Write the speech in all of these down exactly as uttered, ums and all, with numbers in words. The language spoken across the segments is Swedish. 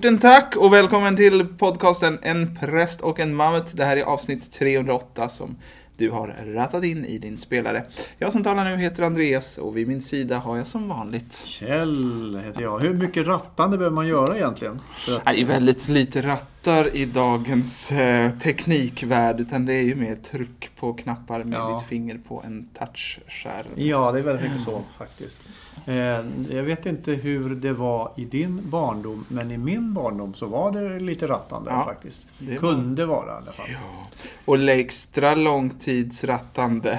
Guten tack och välkommen till podcasten En präst och en mammut. Det här är avsnitt trehundraåtta som du har rattat in i din spelare. Jag som talar nu heter Andreas och vid min sida har jag som vanligt Kjell heter jag. Hur mycket rattande behöver man göra egentligen? Det är väldigt lite rattar i dagens eh, teknikvärld, utan det är ju mer tryck på knappar med ja. ditt finger på en touchskärm. Ja, det är väldigt mycket så faktiskt. Eh, jag vet inte hur det var i din barndom, men i min barndom så var det lite rattande ja, faktiskt. Det kunde var... vara i alla fall. Ja. Och extra långtidsrattande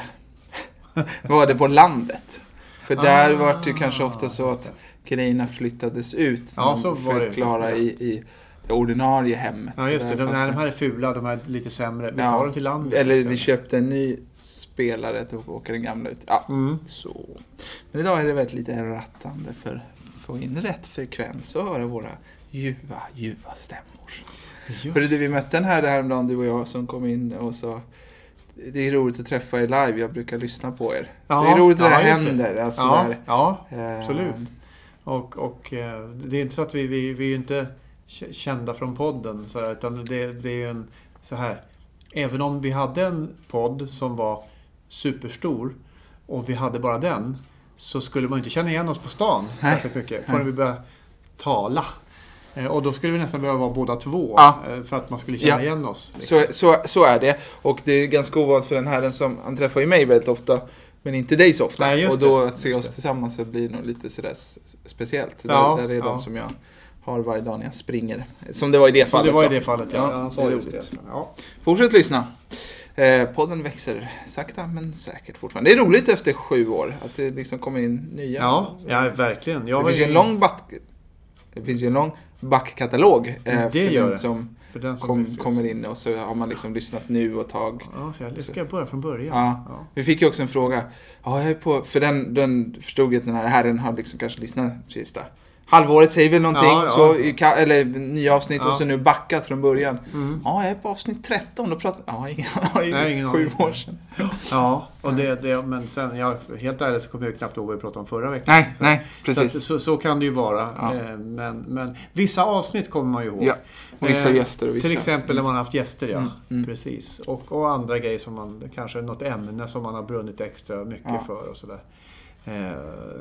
var det på landet. För där ah, var det kanske ofta så att grejerna flyttades ut ja, så för att klara i, i det ordinarie hemmet. Ja, just det. De, nej, de här är fula, de här är lite sämre. Vi tar ja, dem till landet. Eller vi köpte en ny spelare och åker den gamla ut. Ja, mm. så. Men idag är det väldigt lite rattande för att få in rätt frekvens och höra våra ljuva, ljuva stämmor. Hörru du, vi mötte den här häromdagen, du och jag, som kom in och sa det är roligt att träffa er live, jag brukar lyssna på er. Ja, det är roligt att ja, det händer. Alltså ja, där. ja, absolut. Och, och det är inte så att vi, vi, vi är inte kända från podden, så här, utan det, det är en så här, även om vi hade en podd som var superstor och vi hade bara den, så skulle man inte känna igen oss på stan särskilt mycket förrän vi började tala. Och då skulle vi nästan behöva vara båda två ja. för att man skulle känna ja. igen oss. Liksom. Så, så, så är det. Och det är ganska ovanligt för den här, den som han träffar ju mig väldigt ofta, men inte dig så ofta. Nej, och då det. att se oss tillsammans så blir det nog lite sådär speciellt. Ja, där, där är ja. de som jag har varje dag när jag springer. Som det var i det fallet. Som det var i det fallet, ja. ja, ja så är det roligt. Ja. Fortsätt lyssna. Eh, podden växer sakta men säkert fortfarande. Det är roligt efter sju år att det liksom kommer in nya. Ja, ja verkligen. Jag det finns ju en lång back, det finns ju en lång backkatalog eh, det för, gör den det. som för den som kom, kommer in, och så har man liksom lyssnat nu och tag. Ja, så jag ska börja från början. Ja. Ja. Vi fick ju också en fråga. Ja, jag är på, för den, den förstod ju att den här herren har liksom kanske lyssnat sista halvåret, säger vi någonting, ja, ja. Så, eller nya avsnitt ja. och så nu backat från början. Mm. Ja, jag är på avsnitt tretton och pratar. Ja, ingen, Nej, ingen sju år sedan. Ja, och det, det, men sen, jag, helt ärligt så kommer jag knappt ihåg vad vi pratade om förra veckan. Nej, så, nej, precis. Så, så, så kan det ju vara. Ja. Men, men vissa avsnitt kommer man ju ihåg. Ja, och vissa eh, gäster och vissa. Till exempel när man har haft gäster, ja. Mm. Mm. Precis. Och, och andra grejer som man, kanske något ämne som man har brunnit extra mycket ja. för och sådär. Eh,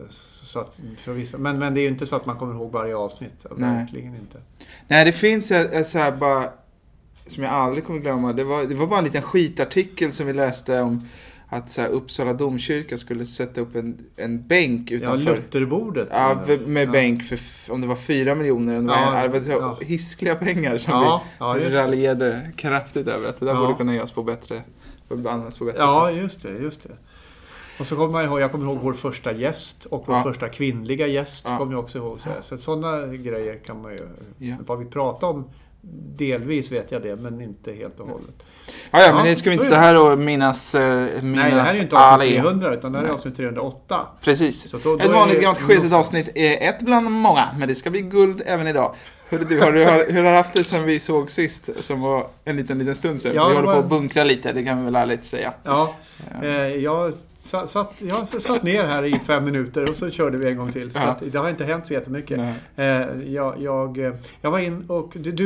så att, för vissa, men, men det är ju inte så att man kommer ihåg varje avsnitt. Verkligen inte. Nej, det finns en så här bara som jag aldrig kommer glömma. Det var, det var bara en liten skitartikel som vi läste om att så här, Uppsala domkyrka skulle sätta upp en, en bänk utanför. Ja, Lutherbordet. Ja, med ja. bänk för om det var fyra miljoner. Det var, ja, det var så ja. hiskliga pengar som ja, vi ja, raljerade kraftigt över. Att det där ja. borde kunna göras på bättre, användas på bättre ja, sätt. Ja, just det, just det. Och så kommer man ihåg, jag kommer ihåg vår första gäst och vår ja. första kvinnliga gäst ja. kommer jag också ihåg. Så, så sådana grejer kan man ju, ja. vad vi pratar om, delvis vet jag det, men inte helt och hållet. Ja, ja, men det ska vi inte stå här och minnas, minnas Nej, det här är ju inte avsnitt trehundra, utan det här är avsnitt trehundraåtta. Precis. Så då, då ett vanligt gammalt skedet avsnitt är ett bland många, men det ska bli guld även idag. Hur, du, har du, hur har du haft det sen vi såg sist, som var en liten, liten stund sedan? Ja, vi håller var... på att bunkra lite, det kan vi väl ärligt säga. Ja, ja. Eh, jag, satt, jag satt ner här i fem minuter och så körde vi en gång till. Så ja. att, det har inte hänt så jättemycket. Eh, jag, jag, jag var in och du, du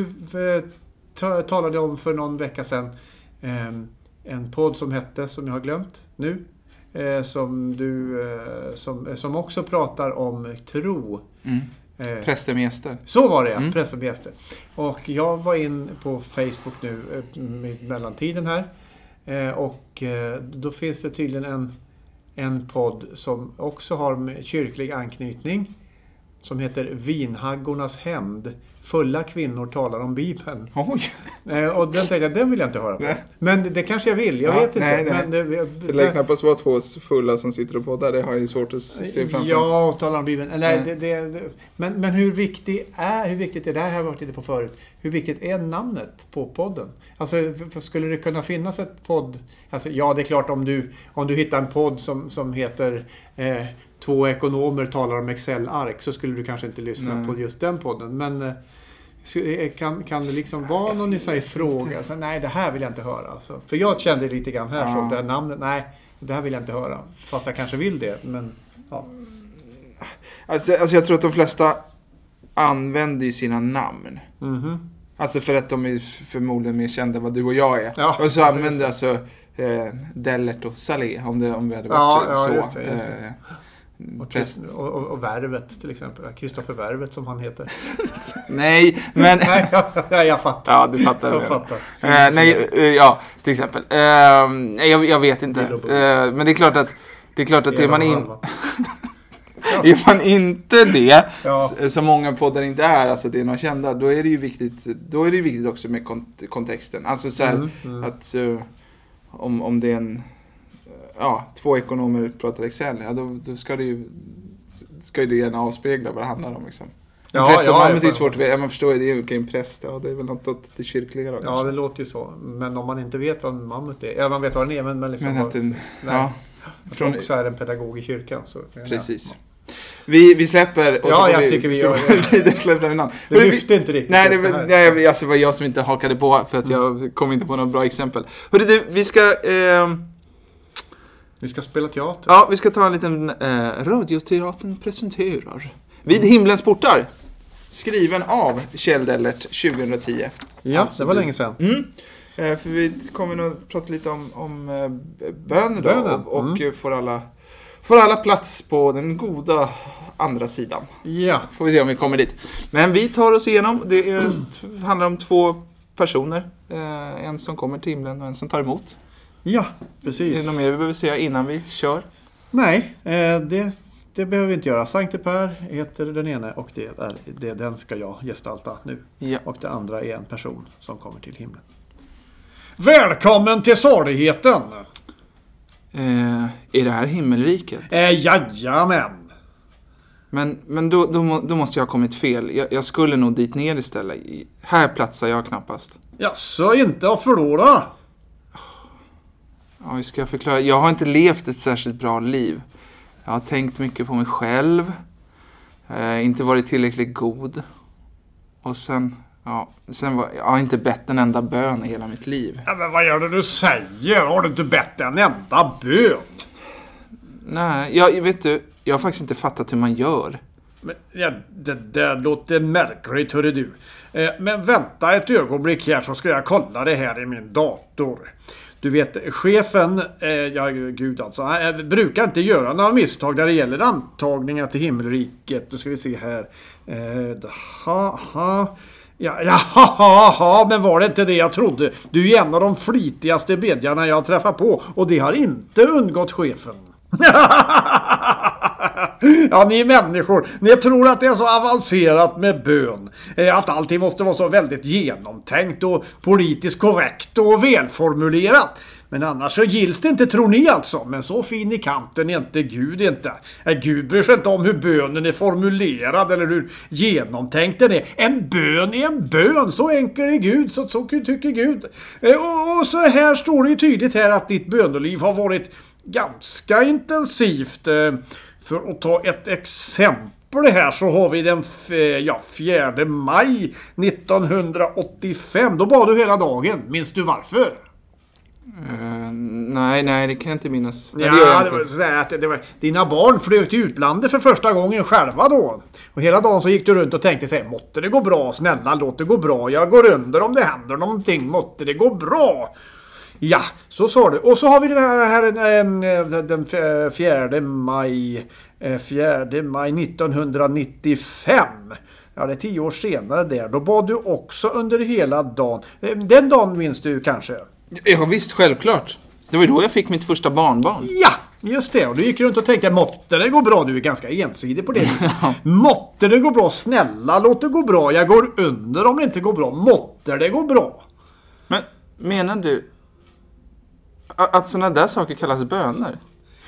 t- talade om för någon vecka sedan eh, en podd som hette, som jag har glömt nu, eh, som, du, eh, som, som också pratar om tro. Mm. Eh, Präster med gäster. Så var det, ja. Mm. Präster med gäster. Och jag var in på Facebook nu med mellantiden här. Eh, och eh, då finns det tydligen en, en podd som också har kyrklig anknytning. Som heter Vinhaggornas hämnd. Fulla kvinnor talar om Bibeln. Oj. Eh, och den tänkte jag, den vill jag inte höra på. Nej. Men det, det kanske jag vill, jag ja, vet inte. Nej, nej. Men det, det lär knappast vara två fulla som sitter och poddar, det har jag ju svårt att se framför. Ja, och talar om Bibeln. Nej, det, det, det, men, men hur viktigt är, hur viktigt är det här, har jag varit inne på förut, hur viktigt är namnet på podden? Alltså, skulle det kunna finnas ett podd? Alltså, ja, det är klart om du, om du hittar en podd som, som heter... Eh, Två ekonomer talar om Excel-ark, så skulle du kanske inte lyssna nej. på just den podden. Men eh, kan, kan det liksom vara någon i sig fråga? Så, nej, det här vill jag inte höra. Alltså, för jag kände lite grann här, ja. så det här namnet, nej, det här vill jag inte höra. Fast jag kanske vill det, men ja. Alltså, alltså jag tror att de flesta använder ju sina namn. Mm-hmm. Alltså för att de är förmodligen mer kända än vad du och jag är. Ja, och så använder alltså eh, Dellert och Saleh om, det, om vi hade varit ja, så. Ja, just det, just det. Eh, Och, och, och, och Värvet till exempel. Kristoffer Värvet som han heter. Nej, men... nej, jag, jag, jag fattar. Ja, du fattar. Jag fattar. Uh, nej, uh, ja, till exempel. Uh, jag, jag vet inte. Uh, men det är klart att det är klart att är man, in... är man inte det, ja. som många poddar inte är, alltså det är några kända, då är det ju viktigt, då är det ju viktigt också med kont- kontexten. Alltså så här, mm, mm. att uh, om, om det är en ja, två ekonomer pratar Excel, ja, då, då ska det ju ska ju det gärna avspegla vad det handlar om liksom. Ja, präst, ja, det är svårt att veta. Man förstår ju, det är ju en präst, ja, det är väl något åt det kyrkliga då. Ja, kanske. Det låter ju så. Men om man inte vet vad mammut är, ja, man vet vad den är, men, men liksom... Men att den, ja. Från också är en pedagog i kyrkan. Så, precis. Ja. Vi, vi släpper... Och ja, så jag vi, tycker vi så, gör det. det släpper innan. Det lyfte inte riktigt. Nej, det, det, nej, alltså, det var jag som inte hakade på, för att jag mm. kom inte på några bra exempel. Hörru du, vi ska... Eh, Vi ska spela teater. Ja, vi ska ta en liten eh, radioteatern presenterar. Vid himlens portar. Skriven av Kjell Dellert tjugohundratio. Ja, alltså, det var länge sedan. Mm. Eh, för vi kommer nog prata lite om, om eh, bön då. Och, och mm. får, alla, får alla plats på den goda andra sidan. Ja. Får vi se om vi kommer dit. Men vi tar oss igenom. Det är, handlar om två personer. Eh, en som kommer till himlen och en som tar emot. Ja, precis. Är det något mer vi behöver säga innan vi kör? Nej, eh, det, det behöver vi inte göra. Sankte Per heter den ene och det är, det, den ska jag gestalta nu. Ja. Och det andra är en person som kommer till himlen. Välkommen till saligheten! Eh, är det här himmelriket? Eh, jajamän! Men, men då, då, då måste jag ha kommit fel. Jag, jag skulle nog dit ner istället. Här platsar jag knappast. Ja, så inte att förlora. Ja, hur ska jag förklara? Jag har inte levt ett särskilt bra liv. Jag har tänkt mycket på mig själv. Eh, inte varit tillräckligt god. Och sen, ja, sen var jag har inte bett en enda bön i hela mitt liv. Ja, men vad gör det du säger? Har du inte bett en enda bön? Nej, jag vet du, jag har faktiskt inte fattat hur man gör. Men, ja, det där låter märkligt, hörru du. Eh, men vänta ett ögonblick här så ska jag kolla det här i min dator. Du vet, chefen, eh, ja gud alltså, han eh, brukar inte göra några misstag där det gäller antagningar till himmelriket. Då ska vi se här. Eh, ha, ha. Ja, ja, ha, ha, men var det inte det jag trodde? Du är en av de flitigaste bedjarna jag träffar på och det har inte undgått chefen. Ja, ni människor, ni tror att det är så avancerat med bön. Att allting måste vara så väldigt genomtänkt och politiskt korrekt och välformulerat. Men annars så gills det inte, tror ni alltså. Men så fin i kanten är inte Gud inte. Gud bryr sig inte om hur bönen är formulerad eller hur genomtänkt den är. En bön är en bön, så enkel är Gud, så, så tycker Gud. Och, och så här står det ju tydligt här att ditt böneliv har varit ganska intensivt. För att ta ett exempel här så har vi den f- ja, fjärde maj nittonhundraåttiofem. Då bad du hela dagen. Minns du varför? Uh, nej, nej, det kan jag inte minnas. Ja, det, det, var så att det var, dina barn flög till utlandet för första gången själva då. Och hela dagen så gick du runt och tänkte sig, måtte det gå bra, snälla, låt det gå bra. Jag går under om det händer någonting, måtte det gå bra. Ja, så sa du. Och så har vi den här, här den fjärde maj fjärde maj nittonhundranittiofem. Ja, det är tio år senare där. Då bad du också under hela dagen. Den dagen minns du kanske? Ja, visst, självklart. Det var då jag fick mitt första barnbarn. Ja, just det. Och du gick runt och tänkte, måtte det gå bra. Du är ganska ensidig på det viset. Måtte det gå bra, snälla, låt det gå bra. Jag går under om det inte går bra. Måtte det gå bra. Men menar du att sådana där saker kallas böner?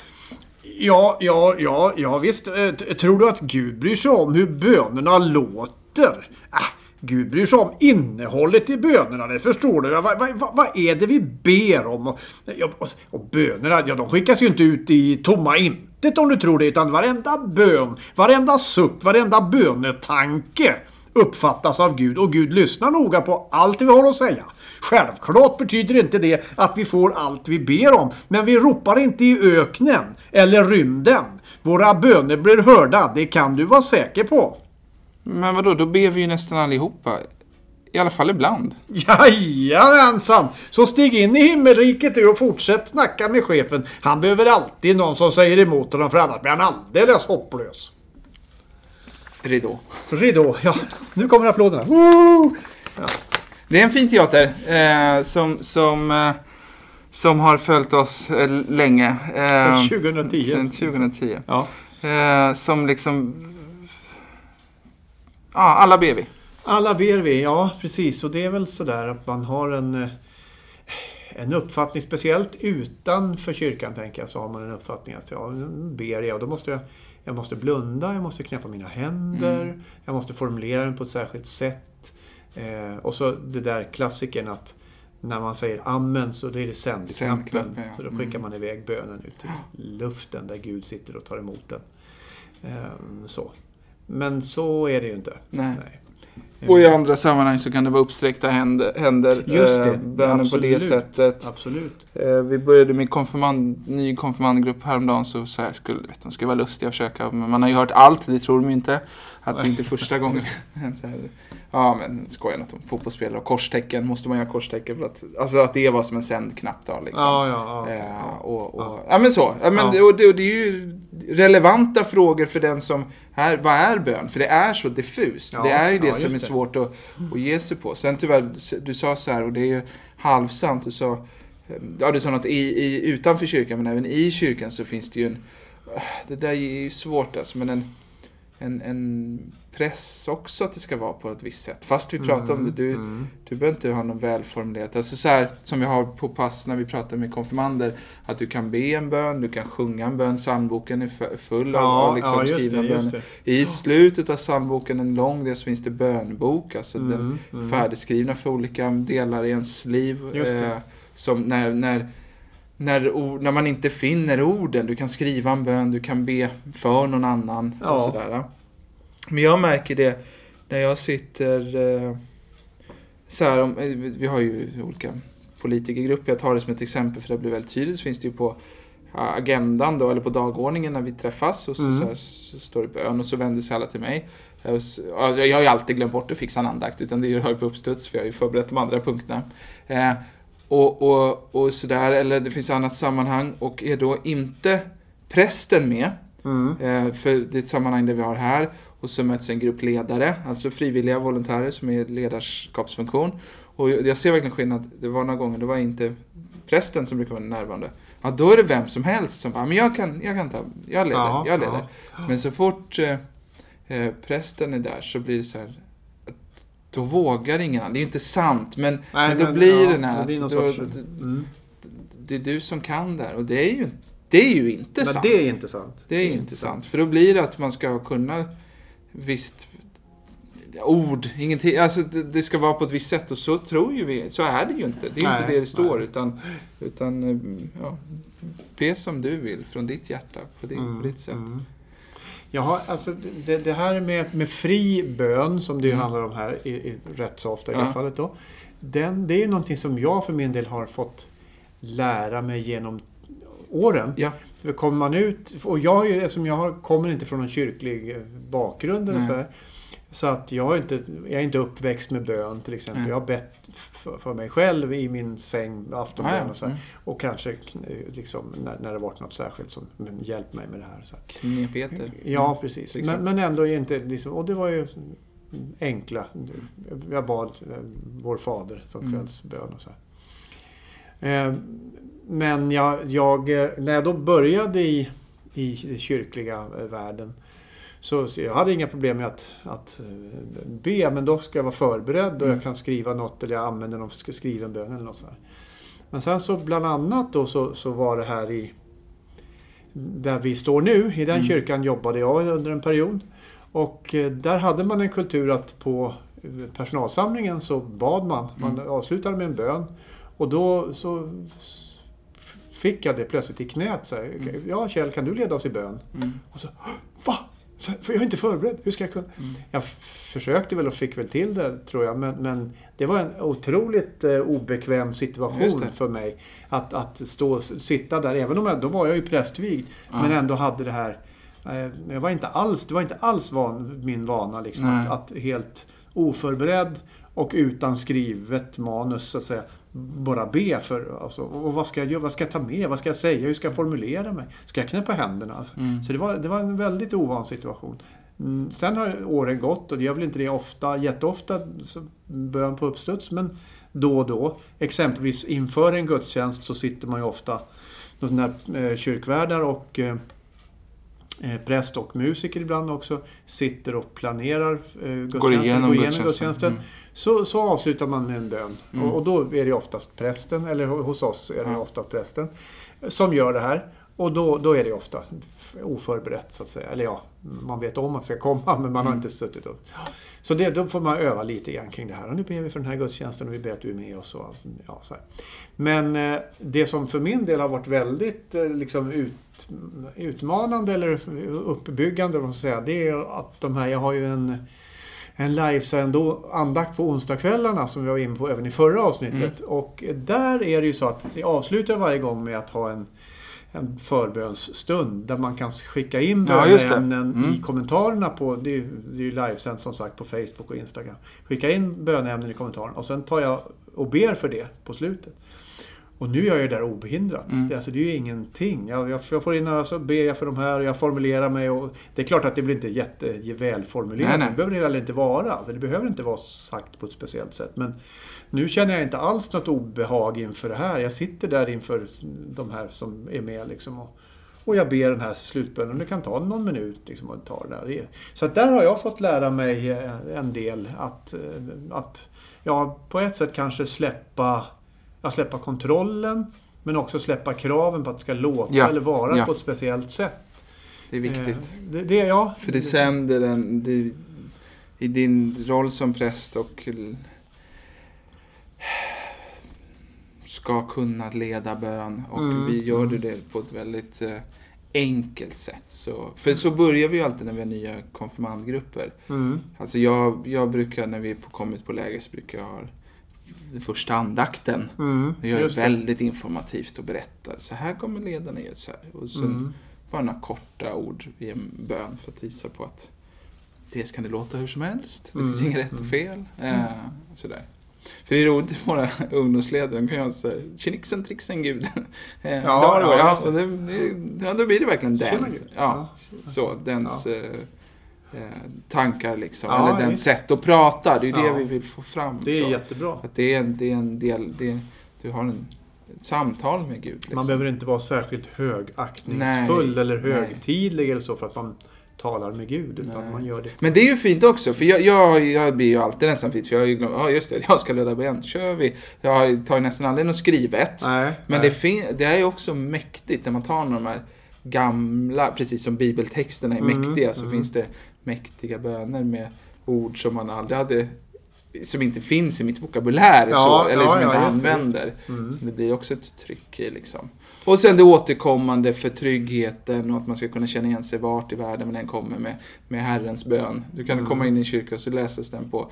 Ja, ja, ja, ja visst. Tror du att Gud bryr sig om hur bönerna låter? Äh, Gud bryr sig om innehållet i bönerna, det förstår du. Vad va, va, va är det vi ber om? Och, och, och bönerna, ja, de skickas ju inte ut i tomma intet om du tror det, utan varenda bön, varenda suck, varenda bönetanke uppfattas av Gud, och Gud lyssnar noga på allt vi har att säga. Självklart betyder inte det att vi får allt vi ber om, men vi ropar inte i öknen eller rymden. Våra böner blir hörda, det kan du vara säker på. Men vadå, då ber vi ju nästan allihopa. I alla fall ibland. Jajamensan! Så stig in i himmelriket och fortsätt snacka med chefen. Han behöver alltid någon som säger emot honom, för annars blir han alldeles hopplös. Ridå. Ridå, ja. Nu kommer applåderna. Woo! Ja. Det är en fin teater eh, som, som, eh, som har följt oss eh, länge. Eh, Sen tjugohundratio. Sen tjugohundratio. Ja. Eh, som liksom... Ja, alla ber vi. Alla ber vi, ja precis. Och det är väl sådär att man har en, en uppfattning, speciellt utanför kyrkan tänker jag, så har man en uppfattning att ja, ber jag, och då måste jag, jag måste blunda, jag måste knäppa mina händer, mm. jag måste formulera den på ett särskilt sätt. Eh, och så det där klassikern att när man säger amen så det är det sändknappen, ja. Så då skickar mm. man iväg bönen ut i luften där Gud sitter och tar emot den. Eh, så. Men så är det ju inte. Nej. Nej. Och i andra sammanhang så kan det vara uppsträckta händer, händer Just det, eh, bönen på det sättet. Absolut. Eh, vi började med konfirmand, ny konfirmandgrupp häromdagen, så, så här skulle, vet, de skulle vara lustiga att försöka. Men man har ju hört allt, det tror de inte. Att det inte första gången. Så här, ja, men skojar något om fotbollsspelare och korstecken. Måste man göra korstecken för att, alltså att det var som en sändknapp då liksom. Ja, ja, ja. Eh, och, och, ja. ja, men så. Ja, men, ja. Och det, och det är ju relevanta frågor för den som är, vad är bön? För det är så diffust. Ja, det är ju det ja, som är det. svårt att, att ge sig på. Sen tyvärr, du sa så här, och det är ju halvsant. Du sa, ja, du sa något i, i, utanför kyrkan, men även i kyrkan så finns det ju en, det där är ju svårt alltså, men en En, en press också att det ska vara på ett visst sätt. Fast vi pratar mm, om det, du, mm. du behöver inte ha någon välformulerat. Alltså så här, som vi har på pass när vi pratar med konfirmander, att du kan be en bön, du kan sjunga en bön, psalmboken är full av, ja, av liksom ja, skrivna böner. I slutet av psalmboken, en lång del, så finns det bönbok, alltså mm, den mm. färdigskrivna för olika delar i ens liv. Eh, som när, när När, när man inte finner orden, du kan skriva en bön, du kan be för någon annan ja. och sådär. Men jag märker det när jag sitter eh, så här, om, vi har ju olika politikergrupper, jag tar det som ett exempel för det blir väldigt tydligt, så finns det ju på agendan då, eller på dagordningen när vi träffas och så, mm. så, här, så står det bön och så vänder sig alla till mig. Alltså, jag har ju alltid glömt bort att fixa en andakt, utan det har ju på uppstuds för jag har ju förberett de andra punkterna. Eh, Och, och, och sådär, eller det finns annat sammanhang, och är då inte prästen med mm. eh, för det är ett sammanhang där vi har här, och så möts en grupp ledare, alltså frivilliga volontärer som är ledarskapsfunktion, och jag ser verkligen skillnad. Det var några gånger, det var inte prästen som brukar vara närvarande, ja, då är det vem som helst som bara, men jag kan, jag kan ta, jag leder, ja, jag leder. Ja. Men så fort eh, eh, prästen är där så blir det så här, då vågar ingen annan. Det är ju inte sant, men, Nej, men då men, blir ja, det här det, att då, sorts, mm. det är du som kan där, och det är ju, det är ju inte men sant. Det är inte sant. Det är, det är inte sant. sant. För då blir det att man ska kunna visst ord, ingenting, alltså det, det ska vara på ett visst sätt, och så tror ju vi, så är det ju inte. Det är nej, inte det det står, nej. utan, utan ja, be som du vill från ditt hjärta på, din, mm, på ditt sätt. Mm. Jaha, alltså det, det här med, med fri bön som det ju mm. handlar om här i, i rätt så ofta i ja. det fallet då. Den, det är ju någonting som jag för min del har fått lära mig genom åren. Ja. Kommer man ut, och jag, eftersom jag har, kommer inte från någon kyrklig bakgrund eller så här, så att jag, har inte, jag är inte uppväxt med bön till exempel. Mm. Jag har bett för, för mig själv i min säng, aftonbön ah, ja. och så här. Mm. Och kanske liksom, när, när det varit något särskilt som hjälpt mig med det här. Så här. Knepheter. Ja, precis. Men, men ändå inte liksom, och det var ju enkla. Jag bad vår fader som mm. kvällsbön och så här. Men jag, jag, när jag då började i, i kyrkliga världen, så, så jag hade inga problem med att, att be, men då ska jag vara förberedd och mm. jag kan skriva något, eller jag använder någon för att skriva en bön eller något så här. Men sen så bland annat då så, så var det här i där vi står nu, i den mm. kyrkan jobbade jag under en period, och där hade man en kultur att på personalsamlingen så bad man, man mm. avslutade med en bön, och då så fick jag det plötsligt i knät så här, mm. ja Kjell, kan du leda oss i bön? Mm. Och så, va? För jag är inte förberedd, hur ska jag kunna? Mm. Jag försökte väl och fick väl till det, tror jag, men, men det var en otroligt eh, obekväm situation för mig att, att stå och sitta där, även om jag, då var jag ju prästvigd, ja. men ändå hade det här Jag var inte alls, det var inte alls van, min vana liksom, att, att helt oförberedd och utan skrivet manus så att säga bara be för alltså, och vad ska jag göra, vad ska jag ta med, vad ska jag säga, hur ska jag formulera mig, ska jag knäppa händerna alltså. Mm. Så det var, det var en väldigt ovan situation. Mm, sen har åren gått och det gör väl inte det ofta, jätteofta så börjar på uppstuds, men då och då, exempelvis inför en gudstjänst så sitter man ju ofta sådana här eh, kyrkvärdar och eh, präst och musiker ibland också sitter och planerar eh, gudstjänsten, går igenom, går igenom gudstjänsten. Mm. Så, så avslutar man med en bön. Mm. Och, och då är det oftast prästen, eller hos oss är det ja. ofta prästen, som gör det här. Och då, då är det ofta oförberett så att säga. Eller ja, man vet om att det ska komma men man mm. har inte suttit upp. Så det, då får man öva lite grann kring det här. Och nu ber vi för den här gudstjänsten och vi ber att du är med oss. Och, ja, så här. Men eh, det som för min del har varit väldigt eh, liksom ut, utmanande eller uppbyggande, vad man ska säga, det är att de här, jag har ju en en livesänd andakt på onsdagskvällarna som vi var in på även i förra avsnittet. Mm. Och där är det ju så att jag avslutar varje gång med att ha en, en förbönsstund där man kan skicka in böneämnen ja, mm. i kommentarerna på, det är ju, det är ju livesänd som sagt på Facebook och Instagram. Skicka in böneämnen i kommentarerna och sen tar jag och ber för det på slutet. Och nu är jag ju där obehindrat. Mm. Det, alltså, det är ju ingenting. Jag, jag, jag får in och så ber jag för de här och jag formulerar mig. Och det är klart att det blir inte jättevälformulerat. Det behöver det heller inte vara. För det behöver inte vara sagt på ett speciellt sätt. Men nu känner jag inte alls något obehag inför det här. Jag sitter där inför de här som är med. Liksom, och, och jag ber den här slutbönen. Det kan ta någon minut liksom, att ta det där. Så att där har jag fått lära mig en del. Att, att ja, på ett sätt kanske släppa... Att släppa kontrollen men också släppa kraven på att det ska låta ja. eller vara ja. på ett speciellt sätt. Det är viktigt. Eh, det, det, ja. För det sänder en, det, i din roll som präst och ska kunna leda bön och mm. vi gör det på ett väldigt eh, enkelt sätt. Så, för så börjar vi ju alltid när vi har nya konfirmandgrupper. Mm. Alltså jag, jag brukar, när vi är på, kommit på läger så brukar jag ha den första andakten. Mm, jag är väldigt informativt och berättar. Så här kommer ledarna göra så här. Och så mm. bara några korta ord i en bön för att visa på att det kan det låta hur som helst. Det mm. finns inget rätt och fel. Mm. Äh, sådär. För det är roligt våra ungdomsledare. De kan ju säga tjenixen, trixen, gud. äh, ja, ja, ja, ja, så det, det, ja, då blir det verkligen den. Ja, ja, så, dens... Ja. Eh, tankar liksom, ja, eller den sätt att prata, det är ja. det vi vill få fram. Det är så. Jättebra. Att det är en, det är en del, det är, du har en, ett samtal med Gud. Liksom. Man behöver inte vara särskilt högaktningsfull nej, eller högtidlig nej. eller så för att man talar med Gud, utan man gör det. Men det är ju fint också, för jag, jag, jag blir ju alltid nästan fint, för jag har ju glömt, ja just det, jag ska leda bön, kör vi. Jag tar nästan aldrig något skrivet. Nej, men nej. Det, fin, det är ju också mäktigt när man tar de här gamla, precis som bibeltexterna är mm, mäktiga, så mm. finns det mäktiga böner med ord som man aldrig hade, som inte finns i mitt vokabulär ja, så, eller ja, som jag ja, inte använder. Det, mm. Så det blir också ett tryck i liksom. Och sen det återkommande för tryggheten och att man ska kunna känna igen sig vart i världen men den kommer med, med Herrens bön. Du kan mm. komma in i en kyrka och så läses den på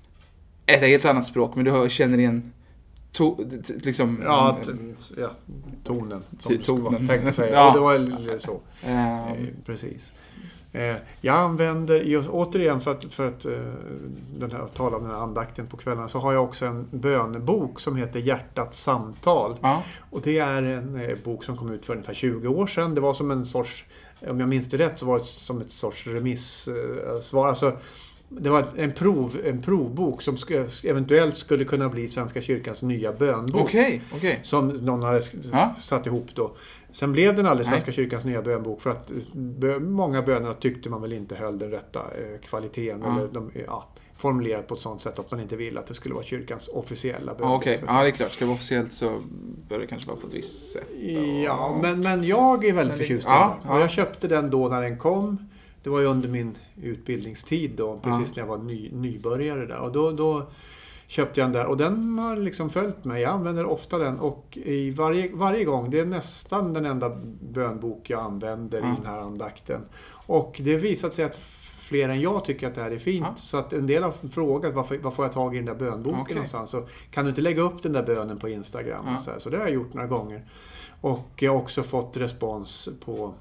ett helt annat språk, men du hör, känner igen To, t- liksom, ja, t- ja, tonen. Som t- tonen. Tänkte säga. Ja. Ja, det var så. Um. Eh, precis. Eh, jag använder, återigen för att, för att eh, den här, tala om den här andakten på kvällarna, så har jag också en bönebok som heter Hjärtats samtal. Ja. Och det är en eh, bok som kom ut för ungefär tjugo år sedan. Det var som en sorts, om jag minns det rätt, så var det som ett sorts remissvar. Eh, alltså, det var en, prov, en provbok som sk- eventuellt skulle kunna bli Svenska kyrkans nya bönbok. Okay, okay. Som någon hade ja. satt ihop då. Sen blev den aldrig Svenska Nej. kyrkans nya bönbok för att bö- många bönerna tyckte man väl inte höll den rätta eh, kvaliteten. Ja. Eller de, ja, formulerat på ett sånt sätt att man inte vill att det skulle vara kyrkans officiella bönbok. Okej, okay. Ja det är klart. Ska det vara officiellt så bör det kanske vara på ett visst sätt. Och... Ja, men, men jag är väldigt förtjust i ja, den. Ja. Och jag köpte den då när den kom. Det var ju under min utbildningstid då, precis ja. när jag var ny, nybörjare där. Och då, då köpte jag den där och den har liksom följt mig. Jag använder ofta den och i varje, varje gång, det är nästan den enda bönbok jag använder ja. i den här andakten. Och det visat sig att fler än jag tycker att det här är fint. Ja. Så att en del har frågat varför, varför får jag tag i den där bönboken okay. någonstans. Så kan du inte lägga upp den där bönen på Instagram? Ja. Och så, här. Så det har jag gjort några gånger. Och jag har också fått respons på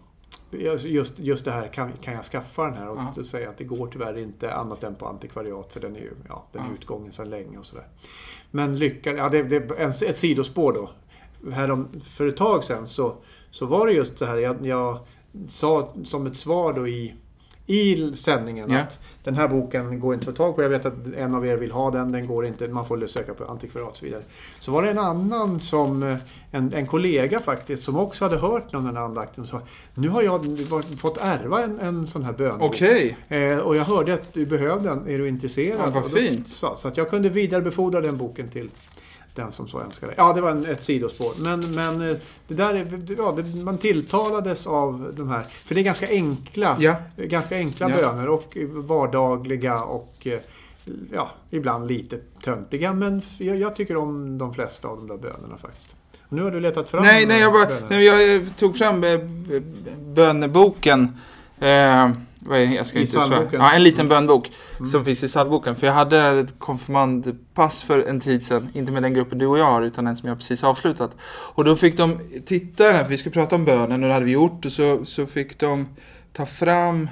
just, just det här, kan, kan jag skaffa den här? Och Ja. då säger jag att det går tyvärr inte annat än på antikvariat, för den är ju ja, den är Ja. utgången sedan länge och sådär. Men lycka, ja, det, det en, ett sidospår då. Här om, för ett tag sedan så, så var det just det här, jag, jag sa som ett svar då i i sändningen Ja. att den här boken går inte att få tag på. Jag vet att en av er vill ha den. Den går inte. Man får söka på antikvariat och så vidare. Så var det en annan som en, en kollega faktiskt som också hade hört om den här andakten. Så nu har jag fått ärva en, en sån här bönbok. Okej. Eh, och jag hörde att du behövde den. Är du intresserad? Ja, vad Och då- fint. Så, så att jag kunde vidarebefordra den boken till den som så önskade. Ja, det var en, ett sidospår. Men, men eh, det där är, ja, det, man tilltalades av de här. För det är ganska enkla, Ja. ganska enkla Ja. böner och vardagliga och eh, ja, ibland lite töntiga. Men jag, jag tycker om de flesta av de där bönerna faktiskt. Och nu har du letat fram Nej, nej, jag, bara, bönerna. nej, jag tog fram eh, b- böneboken. Eh, vad är det? Jag ska I inte svära. psalmboken. Ja, en liten bönbok Mm. som finns i psalmboken. För jag hade ett konfirmandpass för en tid sedan. Inte med den gruppen du och jag har, utan den som jag precis avslutat. Och då fick de titta här, för vi ska prata om bönen och det hade vi gjort. Och så, så fick de ta fram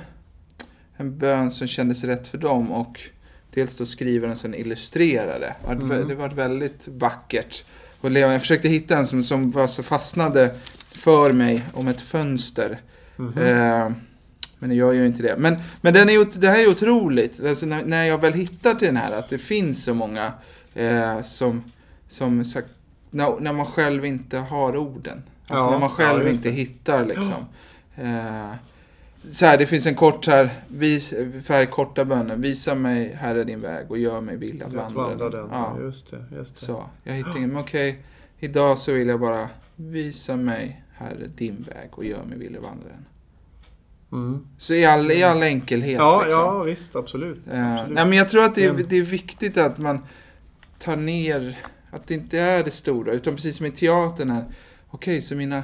en bön som kändes rätt för dem. Och dels då skriva den, sen illustrera det. Det var- Mm. Det var väldigt vackert. Och Leon, jag försökte hitta en som, som var så fastnade för mig om ett fönster. Mhm. Eh, men jag gör ju inte det. Men, men den är, ju- det här är otroligt. Alltså när, när jag väl hittar till den här, att det finns så många eh, som, som så, när, när man själv inte har orden. Alltså Ja, när man själv ja, just inte det. hittar liksom. Eh, så här, det finns en kort här, vis, för korta bönen. Visa mig, Herre, din väg och gör mig villig att Att vandra, vandra den. den. Ja. Ja. Just det, just det. Så, jag hittar ingen. Men okej, idag så vill jag bara visa mig, Herre, din väg och gör mig villig att vandra den. Mm. Så i all, i all enkelhet Ja, liksom. ja, visst, absolut. Eh, absolut. nej, men jag tror att det är, Men- det är viktigt att man tar ner, att det inte är det stora, utan precis som i teatern här. Okej, så mina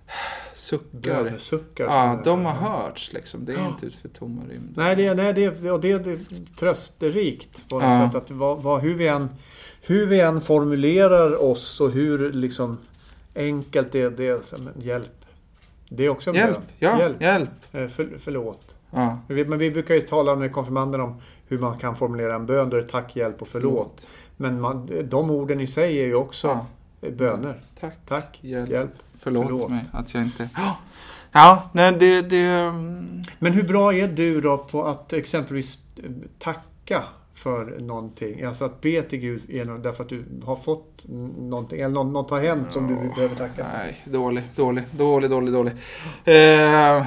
suckar, Bönesuckar. ja, som det de är. har hörts liksom. Det är Ja. inte ut för tomma rymden. Nej, det, nej det, det, och det, det är trösterikt på något Ja. sätt. Att vad, vad, hur, vi än, hur vi än formulerar oss och hur liksom enkelt det är, det är som en hjälp. Det är också en Hjälp, bön. ja, Hjälp. hjälp. Eh, För, förlåt. Ja, Vi- Men vi brukar ju tala med konfirmander om hur man kan formulera en bön. Då är det tack, hjälp och förlåt. Men man, de orden i sig är ju också Ja. böner. Tack, Tack, hjälp. hjälp. Förlåt, Förlåt. mig att jag inte... Ja, ja nej, det... det mm, Men hur bra är du då på att exempelvis eh, tacka för någonting? Alltså att be till Gud genom, därför att du har fått n- någonting, eller något, något har hänt som du Ja. behöver tacka för. Nej, dålig, dålig, dålig, dålig, dålig. Eh,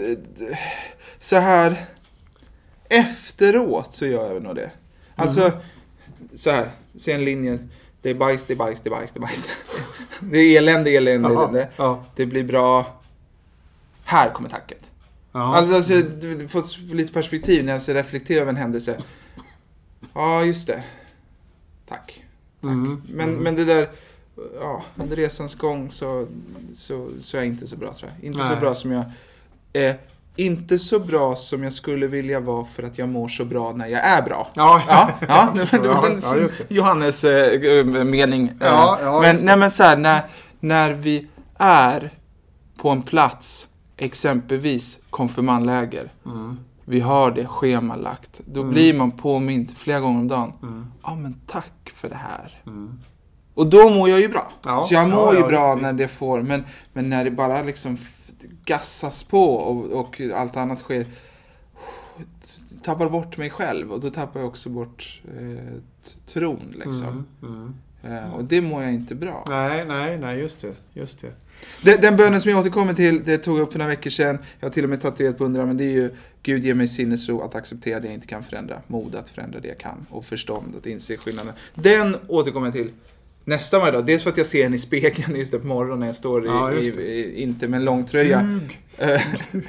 så här, efteråt så gör jag nog det. Alltså, Mm. så här, se en linje. Det är bajs, det är bajs, det är bajs, det är bajs. Det är elände, elände, Jaha, elände. ja. Det blir bra. Här kommer tacket. Ja. Alltså, alltså du du får lite perspektiv när jag så reflekterar över en händelse. Ja, just det. Tack. Tack. Mm, Men, mm. men det där, ja, under resans gång så, så, så är jag inte så bra, tror jag. Inte så Nej. bra som jag... Eh, inte så bra som jag skulle vilja vara för att jag mår så bra när jag är bra. Ja, Ja, ja, det var Ja, en ja, just det. Johannes eh, mening. Eh, Ja, ja, men just det. nej, men så här, när, när vi är på en plats, exempelvis konfirmandläger, Mm, vi har det schemalagt, då Mm. blir man påmind flera gånger om dagen. mm, Ja, men tack för det här. mm. Och då mår jag ju bra. Ja, så jag mår ja, ju ja, bra visst, när visst. det får, men, men när det bara liksom f- gassas på och, och allt annat sker, tappar bort mig själv och då tappar jag också bort eh, t- tron liksom. Mm, mm. Eh, och det mår jag inte bra. Nej, nej, nej, just det. Just det. Den, den bönen som jag återkommer till, det tog jag upp för några veckor sedan. Jag har till och med tatuerat på undra, men det är ju Gud ger mig sinnesro att acceptera det jag inte kan förändra. Mod att förändra det jag kan. Och förstånd att inse skillnaden. Den återkommer jag till nästa varje dag. Dels för att jag ser henne i spegeln just det på morgonen när jag står i, Ja, i, just det. i, inte med en lång tröja. Dug, Eh,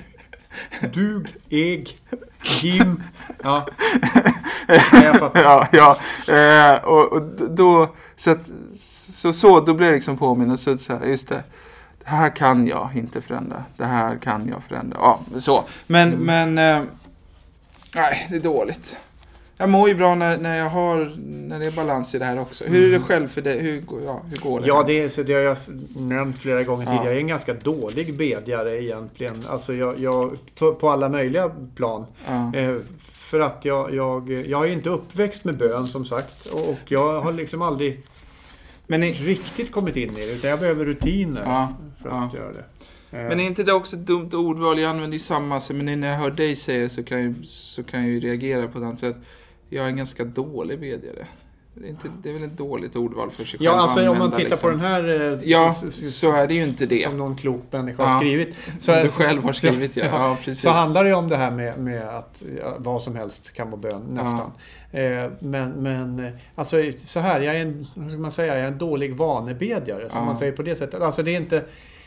dug, eg, gim. Ja. Nej, jag fattar. ja, ja. Eh, och, och då, så, att, så, så, då blir jag liksom påminn och så, så här, just det. Det här kan jag inte förändra. Det här kan jag förändra. Ja, så. Men, Mm. men, eh, nej, det är dåligt. Jag mår ju bra när, när jag har när det är balans i det här också. Hur är det själv för dig? Hur, ja, hur går det? Ja, det, är, så det har jag nämnt flera gånger tidigare. Ja. Jag är en ganska dålig bedjare egentligen. Alltså jag, jag på, på alla möjliga plan. Ja. Eh, för att jag, jag, jag är inte uppväxt med bön som sagt. Och, och jag har liksom aldrig Men ni... riktigt kommit in i det. Utan jag behöver rutiner ja. för ja. att göra det. Men är inte det också ett dumt ordval? Jag använder ju samma, men när jag hör dig säga så kan jag, så kan jag ju reagera på ett annat sätt. Jag är en ganska dålig bedjare. Det är, inte, det är väl ett dåligt ordval för sig själv. Ja, alltså om man tittar liksom. på den här... Ja, så är det ju inte det. Som någon klok människa ja. har skrivit. Så, som du själv har skrivit, ja. ja precis. Så handlar det ju om det här med, med att ja, vad som helst kan vara bön, nästan. Ja. Eh, men, men alltså så här, jag är en, vad ska man säga, jag är en dålig vanebedjare, som ja. man säger på det sättet. Alltså det är inte...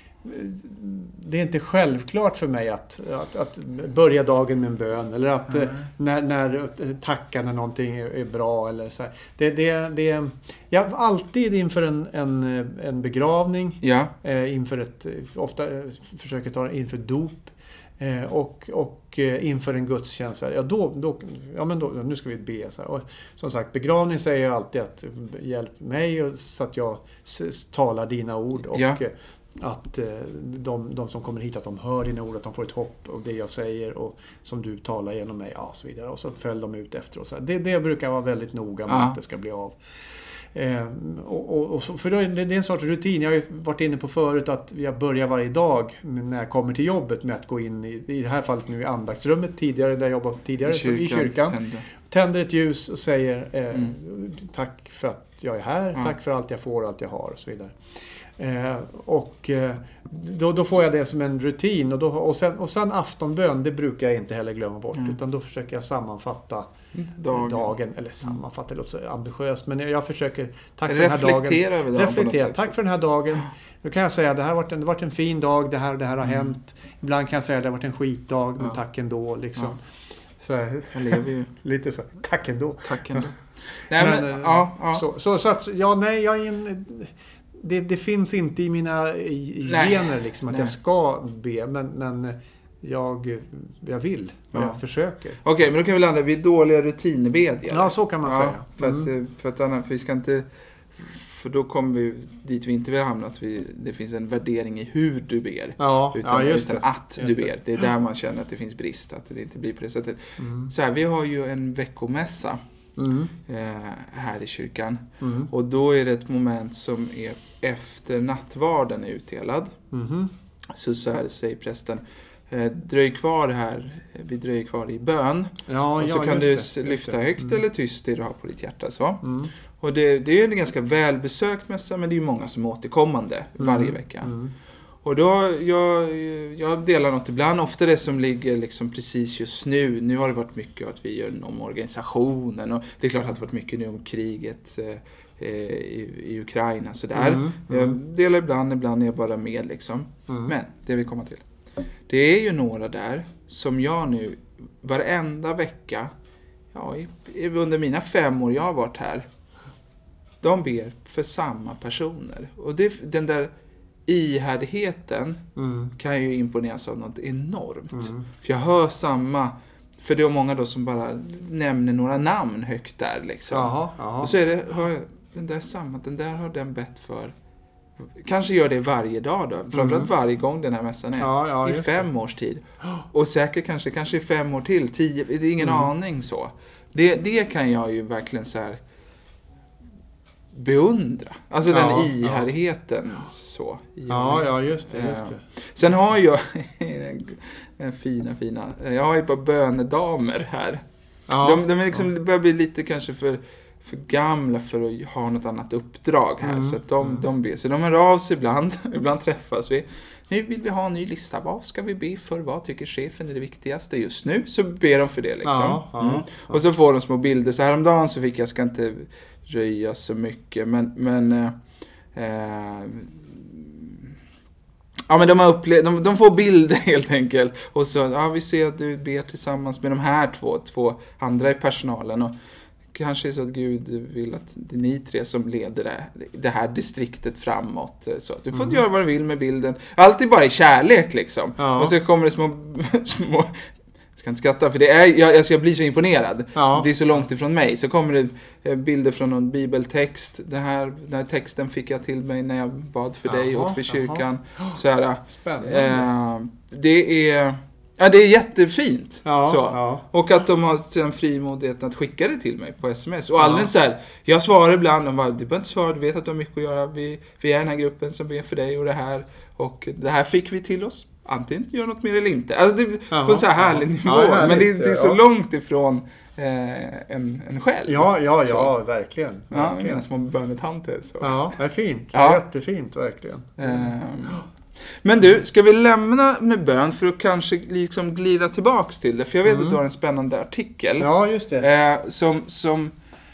Det är inte självklart för mig att, att, att börja dagen med en bön eller att mm. när, när tacka när någonting är bra eller så här. Det, det, det, jag alltid inför en, en, en begravning, ja. eh, inför ett, ofta försöker ta inför dop eh, och, och inför en gudstjänst. Ja, då, då, ja, men då, nu ska vi be. Så här. Och, som sagt, begravning säger alltid att hjälp mig så att jag talar dina ord och ja. att de, de som kommer hit att de hör dina ord, att de får ett hopp av det jag säger och som du talar genom mig, ja, så vidare. Och så följer de ut efteråt. Så det, det brukar vara väldigt noga med ja. att det ska bli av. Eh, och, och, och så, för då, det är en sorts rutin. Jag har ju varit inne på förut att jag börjar varje dag när jag kommer till jobbet med att gå in i, i det här fallet nu i andaktsrummet tidigare, där jag jobbade tidigare, i kyrkan. Så i kyrkan tänder. tänder ett ljus och säger eh, mm. tack för att jag är här, ja. tack för allt jag får och allt jag har och så vidare. Eh, och eh, då, då får jag det som en rutin och, då, och, sen, och sen aftonbön, det brukar jag inte heller glömma bort mm. utan då försöker jag sammanfatta dagen, dagen eller sammanfatta, det låter så ambitiöst, men jag försöker tack för den här dagen, över dagen reflektera, tack för den här dagen. Då kan jag säga att det här har varit en, det har varit en fin dag, det här, det här har mm. hänt. Ibland kan jag säga att det har varit en skitdag, men ja. tack ändå liksom. Ja. Så jag lever ju lite så, tack ändå. Tack ändå. Nej, men, men, ja, ja. Så, så, så att, ja nej, jag är en... Det, det finns inte i mina gener liksom, att Nej. jag ska be, men, men jag, jag vill och ja. jag försöker. Okej, okay, men då kan vi landa vid dåliga rutinbedjare. Ja, så kan man ja, säga. För att, mm. för att annars, vi ska inte, för då kommer vi dit vi inte vill hamna, att vi, det finns en värdering i hur du ber. Ja, utan, ja, just utan det. att just du ber. Det är där man känner att det finns brist, att det inte blir på det sättet. Mm. Så här, vi har ju en veckomässa mm. eh, här i kyrkan. Mm. Och då är det ett moment som är efter nattvarden är utdelad. Mm. Så, så här säger prästen, eh, dröj kvar här, vi dröjer kvar i bön. Ja, och så ja, kan du det, lyfta högt mm. eller tyst det du har på ditt hjärta. Så. Mm. Och det, det är en ganska välbesökt mässa, men det är ju många som är återkommande mm. varje vecka. Mm. Och då, jag, jag delar något ibland, ofta det som ligger liksom precis just nu. Nu har det varit mycket att vi gör om organisationen, och det är klart att det har varit mycket nu om kriget eh, i, i Ukraina. Sådär. Mm, mm. Jag delar ibland, ibland är jag bara med liksom. Mm. Men det vi kommer till. Det är ju några där som jag nu varenda vecka, ja, i, under mina fem år jag har varit här, de ber för samma personer. Och det, den där ihärdigheten mm. kan ju imponeras av något enormt. Mm. För jag hör samma, för det är många då som bara nämner några namn högt där liksom. Jaha, jaha. Och så är det, hör jag, den där samma, den där har den bett för. Kanske gör det varje dag då. Framförallt mm. varje gång den här mässan är. Ja, ja, I fem det. års tid. Och säkert kanske, kanske i fem år till. Tio, det är ingen mm. aning så. Det, det kan jag ju verkligen så här beundra. Alltså ja, den ihärdigheten ja. så. Ja, ja, just det, just det. Sen har jag en fina, fina. Jag har ju bara bönedamer här. Ja, de, de är liksom, ja. börjar bli lite kanske för för gamla för att ha något annat uppdrag här. Mm. Så att de, de ber. Så de hör av sig ibland. Ibland träffas vi. Nu vill vi ha en ny lista. Vad ska vi be för? Vad tycker chefen är det viktigaste just nu? Så ber de för det liksom. Ja, ja, mm. Och så får de små bilder. Så häromdagen så fick jag, ska inte röja så mycket. Men, men äh, äh, ja, men de har upplevt, de, de får bilder helt enkelt. Och så, ja, vi ser att du ber tillsammans med de här två, två andra i personalen. Och kanske är så att Gud vill att det är ni tre som leder det, det här distriktet framåt. Så du får mm. göra vad du vill med bilden. Alltid bara i kärlek liksom. Ja. Och så kommer det små, små ska inte skratta, för det är, jag, jag ska bli så imponerad. Ja. Det är så långt ifrån mig. Så kommer det bilder från någon bibeltext. Den här, den här texten fick jag till mig när jag bad för dig Jaha, och för kyrkan. jaha. Så här, Spännande. eh, det är... Ja, det är jättefint. Ja, så. ja. Och att de har en frimodigheten att skicka det till mig på sms. Och alldeles så här, jag svarar ibland, de bara, du behöver inte svara, du vet att du har mycket att göra. Vi, vi är den här gruppen som ber för dig och det här. Och det här fick vi till oss. Antingen gör något mer eller inte. Alltså det är på en så här härlig nivå. Ja, härligt, men det, det är så ja. långt ifrån eh, en, en själv. Ja, ja, så. ja, verkligen. Ja, verkligen. mina små bönetanter. Så. Ja, det är fint. Ja. Jättefint, verkligen. Ehm. Men du, ska vi lämna med bön för att kanske liksom glida tillbaks till det? För jag vet Mm. att du har en spännande artikel. Ja, just det. Eh, som, som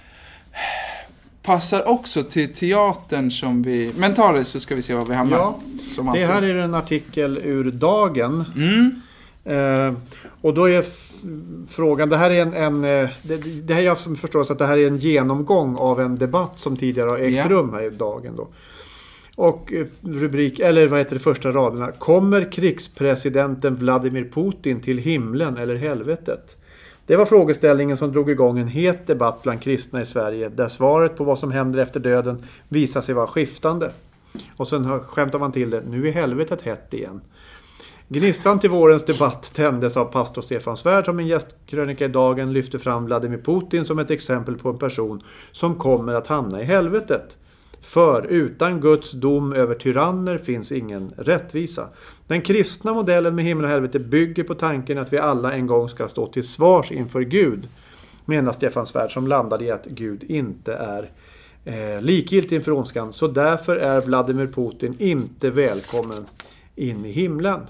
passar också till teatern som vi... Men ta det så ska vi se vad vi hamnar. Ja, som det alltid. här är en artikel ur Dagen. Mm. Eh, och då är f- frågan, det här är en, en eh, det, det här är jag som förstår så att det här är en genomgång av en debatt som tidigare har ägt Ja. rum här i Dagen då. Och eh, rubrik, eller vad heter det, första raderna. Kommer krigspresidenten Vladimir Putin till himlen eller helvetet? Det var frågeställningen som drog igång en het debatt bland kristna i Sverige, där svaret på vad som händer efter döden visar sig vara skiftande. Och sen har- skämtar man till det, nu är helvetet hett igen. Gnistan till vårens debatt tändes av pastor Stefan Svärd som en gästkrönika i Dagen lyfte fram Vladimir Putin som ett exempel på en person som kommer att hamna i helvetet. För utan Guds dom över tyranner finns ingen rättvisa. Den kristna modellen med himmel och helvete bygger på tanken att vi alla en gång ska stå till svars inför Gud, menar Stefan Svärd, som landade i att Gud inte är eh, likgiltig inför ondskan. Så därför är Vladimir Putin inte välkommen in i himlen.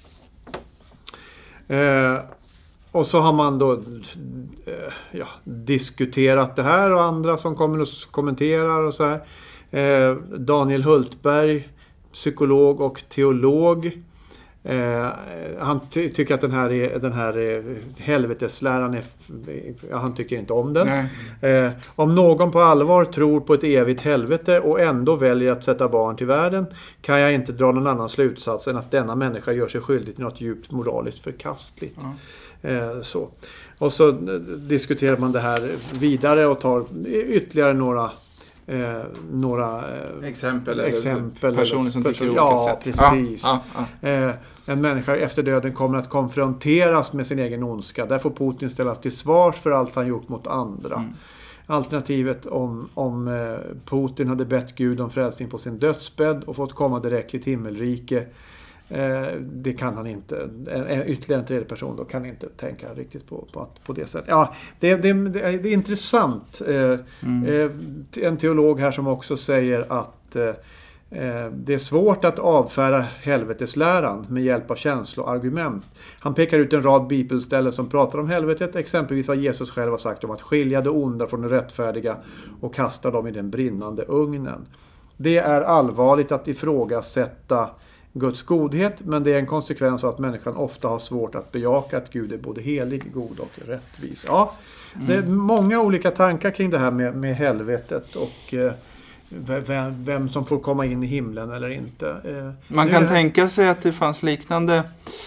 Eh, och så har man då eh, ja, diskuterat det här och andra som kommer och kommenterar och så här. Eh, Daniel Hultberg, psykolog och teolog. Eh, han ty- tycker att den här, är, den här är, helvetesläran är, ja, han tycker inte om den. Eh, om någon på allvar tror på ett evigt helvete och ändå väljer att sätta barn till världen, kan jag inte dra någon annan slutsats än att denna människa gör sig skyldig till något djupt moraliskt förkastligt. Ja. Eh, så. Och så eh, diskuterar man det här vidare och tar ytterligare några Eh, några eh, exempel, exempel eller personer som eller, tycker olika ja, sätt. Precis. Ja, ja, ja. Eh, en människa efter döden kommer att konfronteras med sin egen ondska. Där får Putin ställas till svars för allt han gjort mot andra. Mm. Alternativet om, om eh, Putin hade bett Gud om frälsning på sin dödsbädd och fått komma direkt till himmelrike. Eh, det kan han inte. En, en, ytterligare en tredje person då kan inte tänka riktigt på, på, på det sättet. Ja, det, det, det, är, det är intressant. Eh, Mm. eh, en teolog här som också säger att eh, det är svårt att avfärda helvetesläran med hjälp av känsloargument. Han pekar ut en rad bibelställen som pratar om helvetet, exempelvis vad Jesus själv har sagt om att skilja det onda från det rättfärdiga och kasta dem i den brinnande ugnen. Det är allvarligt att ifrågasätta Guds godhet, men det är en konsekvens av att människan ofta har svårt att bejaka att Gud är både helig, god och rättvis. Ja, det är många olika tankar kring det här med, med helvetet och eh, vem, vem som får komma in i himlen eller inte. Eh, Man kan det, tänka sig att det fanns liknande